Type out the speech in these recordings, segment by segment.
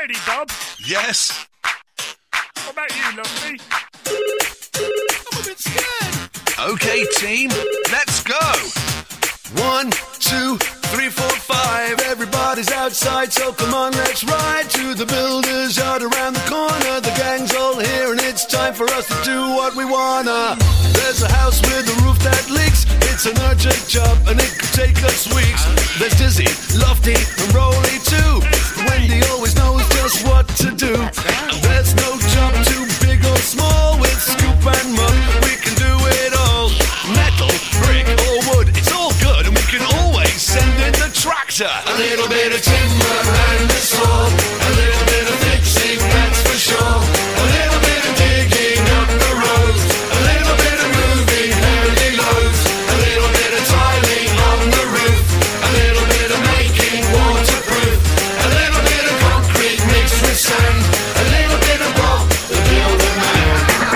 ready, Bob? Yes. What about you, Lovely? I'm a bit scared. Okay, team, let's go. 1, 2, 3, 4, 5. Everybody's outside, so come on, let's ride to the builder's yard around the corner. The gang's all here, and it's time for us to do what we wanna. There's a house with a roof that leaks. It's an urgent job, and it could take us weeks. There's Dizzy, Lofty, and Rolly too. Wendy always knows just what to do. And there's no job too big or small. With Scoop and Mug, we can do it all. Metal, brick, or wood, it's all good, and we can always send in the tractor. A little bit of timber and a saw. A little bit of fixing, that's for sure. A little bit of digging up the road. A little bit of moving heavy loads. A little bit of tiling on the roof. A little bit of making waterproof. A little bit of concrete mixed with sand. A little bit of Bob, the builder man.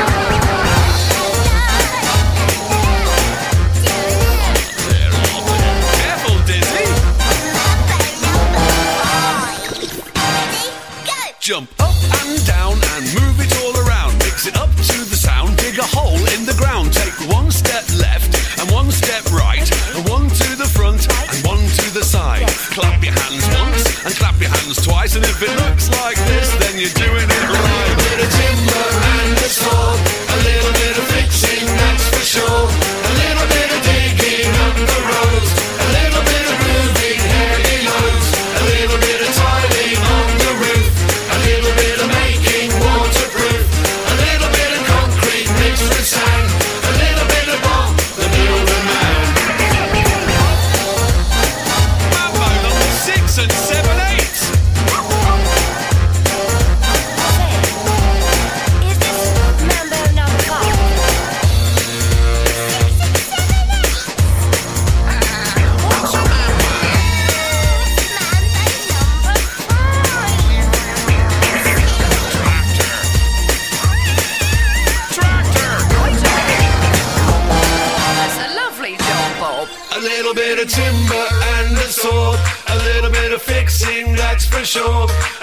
Careful, Dizzy. Jump up and down and move it all around. Mix it up to the sound. Dig a hole in the ground. Take one step left and one step right. And one to the front and one to the side. Clap your hands once and clap your hands twice. And if it looks like this, then you're doing it right. A bit of timber and a saw. A little bit of fixing, that's for sure. A little bit of digging up the road. A little bit of moving heavy loads. A little bit of tiling on the roof. A little bit of making waterproof. A little bit of concrete mixed with sand. A little bit of Bob, the builder man. Mambo number 6 and 7, 8. Is this Mambo number 5? That's a lovely job, Bob. A little bit of timber and a saw. A little bit of fixing, that's for sure.